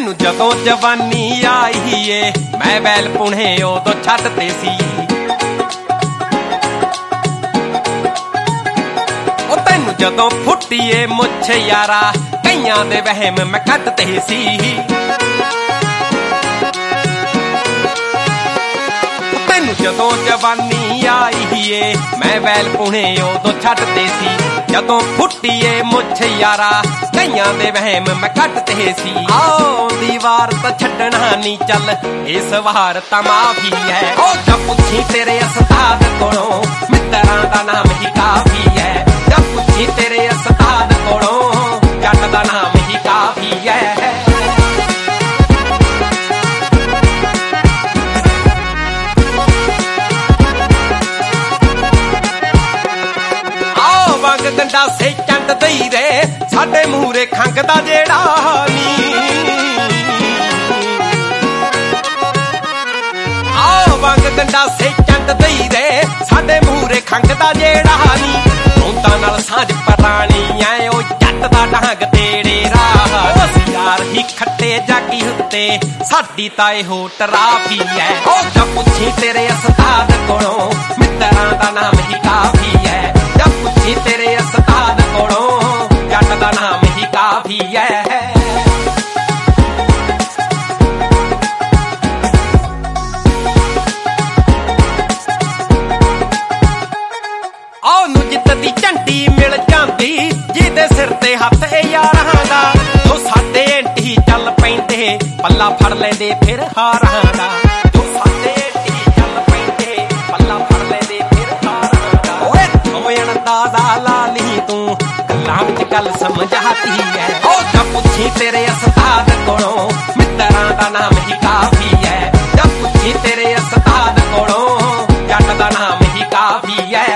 ਤੈਨੂੰ ਜਦੋਂ ਜਵਾਨੀ ਆਈ ਏ ਮੈਂ ਵੈਲ ਪੁਣੇ ਉਦੋਂ ਛੱਡਦੇ ਸੀ। ਉਹ ਤੈਨੂੰ ਜਦੋਂ ਫੁੱਟੀਏ ਮੁੱਛ ਯਾਰਾ ਕਈਆਂ ਦੇ ਵਹਿਮ ਮੈਂ ਕੱਢਦੇ ਸੀ। ਤੈਨੂੰ ਜਦੋਂ ਜਵਾਨੀ ਆਈ ਏ ਮੈਂ ਵੈਲ ਪੁਣੇ ਉਦੋਂ ਛੱਡਦੇ ਸੀ। ਜਦੋਂ ਫੁੱਟੀਏ ਮੁੱਛ ਯਾਰਾ ਕਈਆਂ ਦੇ ਵਹਿਮ ਮੈਂ ਕੱਢਦੇ ਸੀ। ਆਓ ਦੀਵਾਰ ਤਾਂ ਛੱਡਣਾ ਨੀ ਚੱਲ ਇਸ ਵਾਰ ਤਾਂ ਮਾਫੀ ਹੈ। ਉਹ ਜਾਂ ਪੁੱਛੀ ਤੇਰੇ ਉਸਤਾਦ ਕੋਲੋਂ ਮਿੱਤਰਾਂ ਦਾ ਨਾਮ ਹੀ ਕਾਫੀ ਹੈ। ਜਾਂ ਪੁੱਛੀ ਤੇਰੇ ਉਸਤਾਦ ਕੋਲੋਂ ਜੱਟ ਦਾ ਨਾਮ ਹੀ ਕਾਫੀ ਹੈ। ਗੰਡਾ ਸੇ ਚੰਡ ਦਈ ਰੇ ਸਾਡੇ ਮੂਹਰੇ ਖੰਗਦਾ ਜਿਹੜਾ ਨੀ। ਆਓ ਵੰਗ ਗੰਡਾ ਸੇ ਚੰਡ ਦਈ ਰੇ ਸਾਡੇ ਮੂਹਰੇ ਖੰਗਦਾ ਜਿਹੜਾ ਨੀ। ਰੋਂਦਾਂ ਨਾਲ ਸਾਂਝ ਪਰਾਣੀ ਐ ਉਹ ਜੱਟ ਦਾ ਡਾਂਗ ਤੇਰੇ ਰਾਹ। ਅਸੀਂ ਯਾਰ ਹੀ ਖੱਟੇ ਜਾਗੀ ਉੱਤੇ ਸਾਡੀ ਤਾਂ ਇਹੋ ਟਰਾਫੀ ਐ। ਉਹ ਜਾਂ ਪੁੱਛੀ ਤੇਰੇ ਉਸਤਾਦ ਕੋਲੋਂ ਮਿੱਤਰਾਂ ਦਾ ਨਾਮ ਹੀ ਕਾਫੀ ਐ। ਜਾਂ ਪੁੱਛੀ ਤੇਰੇ ਉਸਤਾਦ ਕੋਲੋਂ ਜੱਟ ਦਾ ਨਾਮ ਹੀ ਕਾਫੀ ਹੈ। ਉਹਨੂੰ ਜਿੱਤ ਦੀ ਝੰਡੀ ਮਿਲ ਜਾਂਦੀ ਜਿਹਦੇ ਸਿਰ ਤੇ ਹੱਥ ਯਾਰਾਂ ਦਾ। ਜੋ ਸਾਡੇ ਐਂਟੀ ਚੱਲ ਪੈਂਦੇ ਪੱਲਾ ਫੜ ਲੈਂਦੇ ਫਿਰ ਹਾਰਾਂ ਦਾ। ਜੋ ਸਾਡੇ ਐਂਟੀ ਚੱਲ ਪੈਂਦੇ ਪੱਲਾ ਫੜ ਲੈਂਦੇ ਫਿਰ ਹਾਰਾਂ ਦਾ। ਓਏ ਥੋਮਣ ਦਾ ਲਾ ਲਈ ਤੂੰ ਗੱਲਾਂ ਵਿੱਚ ਗੱਲ ਸਮਝਾਤੀ ਹੈ। ਉਹ ਜਾਂ ਪੁੱਛੀ ਤੇਰੇ ਉਸਤਾਦ ਕੋਲੋਂ ਮਿੱਤਰਾਂ ਦਾ ਨਾਮ ਹੀ ਕਾਫੀ ਹੈ। ਜਾਂ ਪੁੱਛੀ ਤੇਰੇ ਉਸਤਾਦ ਕੋਲੋਂ ਜੱਟ ਦਾ ਨਾਮ ਹੀ ਕਾਫੀ ਹੈ।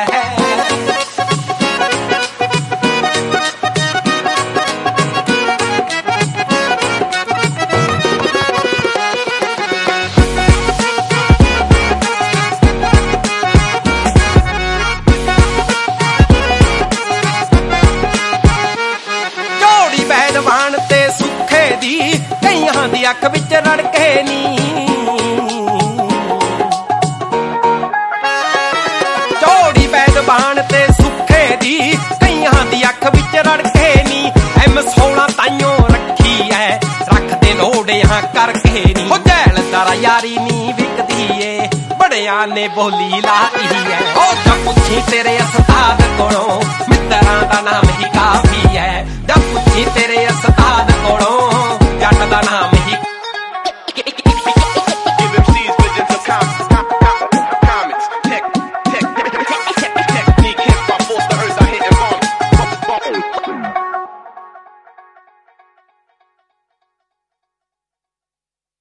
ਜਵਾਨ ਤੇ ਸੁੱਖੇ ਦੀ ਕਈਆਂ ਦੀ ਅੱਖ ਵਿੱਚ ਰੜਕੇ ਨੀ। ਚੋੜੀ ਬੈਦਬਾਨ ਤੇ ਸੁੱਖੇ ਦੀ ਕਈਆਂ ਦੀ ਅੱਖ ਵਿੱਚ ਰੜਕੇ ਨੀ। M16 ਤਾਈਓ ਰੱਖੀ ਐ ਰੱਖਦੇ ਲੋੜਿਆਂ ਕਰਕੇ ਨੀ। ਉਹ ਜੈਲਦਾਰ ਯਾਰੀ ਨੀ ਵਿਕਦੀ ਏ ਬੜਿਆਂ ਨੇ ਬੋਲੀ ਲਾਈ ਐ। ਉਹ ਜਾਂ ਪੁੱਛੀ ਤੇਰੇ ਉਸਤਾਦ ਕੋਲੋਂ ਮਿੱਤਰਾਂ ਦਾ ਨਾਮ ਹੀ ਕਾਫੀ ਐ। ਜਾਂ ਪੁੱਛੀ ਤੇਰੇ